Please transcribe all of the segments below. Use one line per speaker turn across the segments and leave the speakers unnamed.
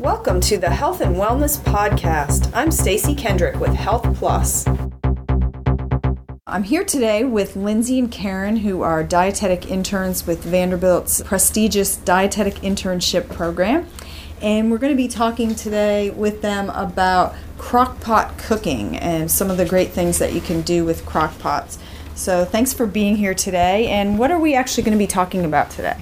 Welcome to the Health and Wellness Podcast. I'm Stacy Kendrick with Health Plus. I'm here today with Lindsay and Karen, who are dietetic interns with Vanderbilt's prestigious dietetic internship program. And we're going to be talking today with them about crock-pot cooking and some of the great things that you can do with crock-pots. So thanks for being here today. And what are we actually going to be talking about today?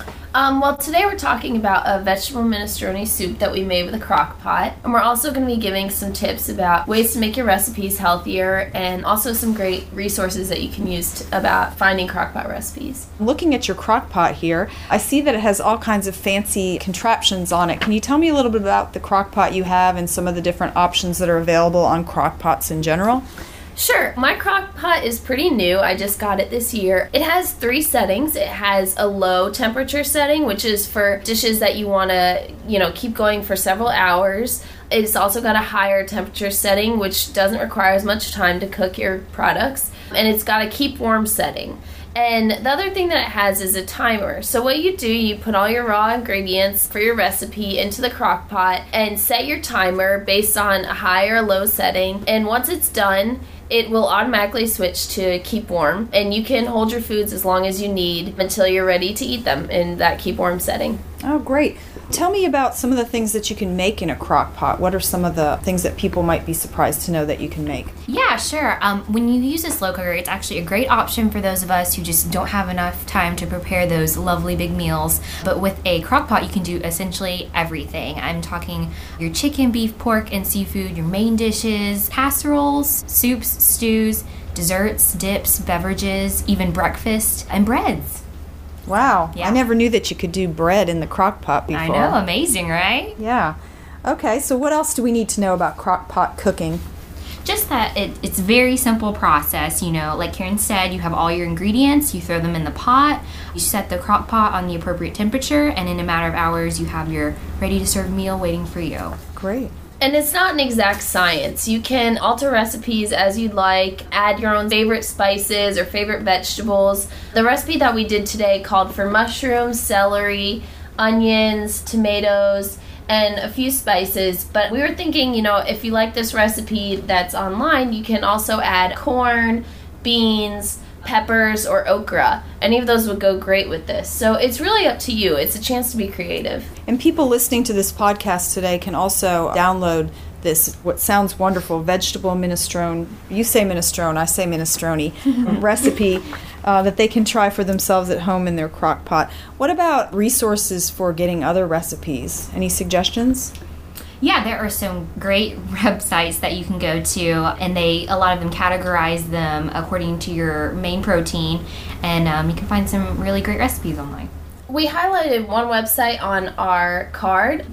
Well, today we're talking about a vegetable minestrone soup that we made with a crock pot. And we're also going to be giving some tips about ways to make your recipes healthier and also some great resources that you can use about finding crock pot recipes.
Looking at your crock pot here, I see that it has all kinds of fancy contraptions on it. Can you tell me a little bit about the crock pot you have and some of the different options that are available on crock pots in general?
Sure. My crock pot is pretty new. I just got it this year. It has 3 settings. It has a low temperature setting, which is for dishes that you want to, keep going for several hours. It's also got a higher temperature setting, which doesn't require as much time to cook your products. And it's got a keep warm setting. And the other thing that it has is a timer. So what you do, you put all your raw ingredients for your recipe into the crock pot and set your timer based on a high or low setting. And once it's done, it will automatically switch to keep warm, and you can hold your foods as long as you need until you're ready to eat them in that keep warm setting.
Oh, great. Tell me about some of the things that you can make in a crock pot. What are some of the things that people might be surprised to know that you can make?
Yeah, sure. When you use a slow cooker, it's actually a great option for those of us who just don't have enough time to prepare those lovely big meals. But with a crock pot, you can do essentially everything. I'm talking your chicken, beef, pork, and seafood, your main dishes, casseroles, soups, stews, desserts, dips, beverages, even breakfast, and breads.
Wow.
Yeah.
I never knew that you could do bread in the crock pot before.
I know, amazing, right?
Yeah. Okay, so what else do we need to know about crock pot cooking?
Just that it's a very simple process, like Karen said, you have all your ingredients, you throw them in the pot, you set the crock pot on the appropriate temperature, and in a matter of hours you have your ready-to-serve meal waiting for you.
Great.
And it's not an exact science. You can alter recipes as you'd like, add your own favorite spices or favorite vegetables. The recipe that we did today called for mushrooms, celery, onions, tomatoes, and a few spices. But we were thinking, if you like this recipe that's online, you can also add corn, beans, peppers, or okra. Any of those would go great with this. So it's really up to you. It's a chance to be creative.
And people listening to this podcast today can also download this, what sounds wonderful, vegetable minestrone. You say minestrone, I say minestrone recipe that they can try for themselves at home in their crock pot. What about resources for getting other recipes? Any suggestions?
Yeah, there are some great websites that you can go to, and a lot of them categorize them according to your main protein, and you can find some really great recipes online.
We highlighted one website on our card,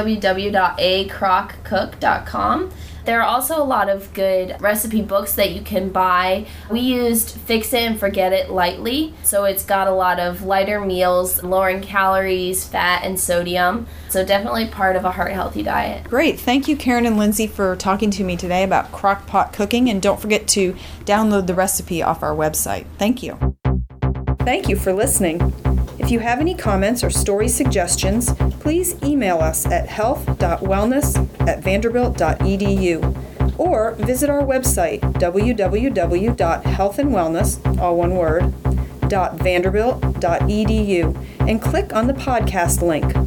www.acrockcook.com. There are also a lot of good recipe books that you can buy. We used Fix It and Forget It Lightly, so it's got a lot of lighter meals, lowering calories, fat, and sodium. So definitely part of a heart-healthy diet.
Great. Thank you, Karen and Lindsay, for talking to me today about crock pot cooking, and don't forget to download the recipe off our website. Thank you. Thank you for listening. If you have any comments or story suggestions, please email us at health.wellness@vanderbilt.edu or visit our website, www.healthandwellness, all one word, .vanderbilt.edu, and click on the podcast link.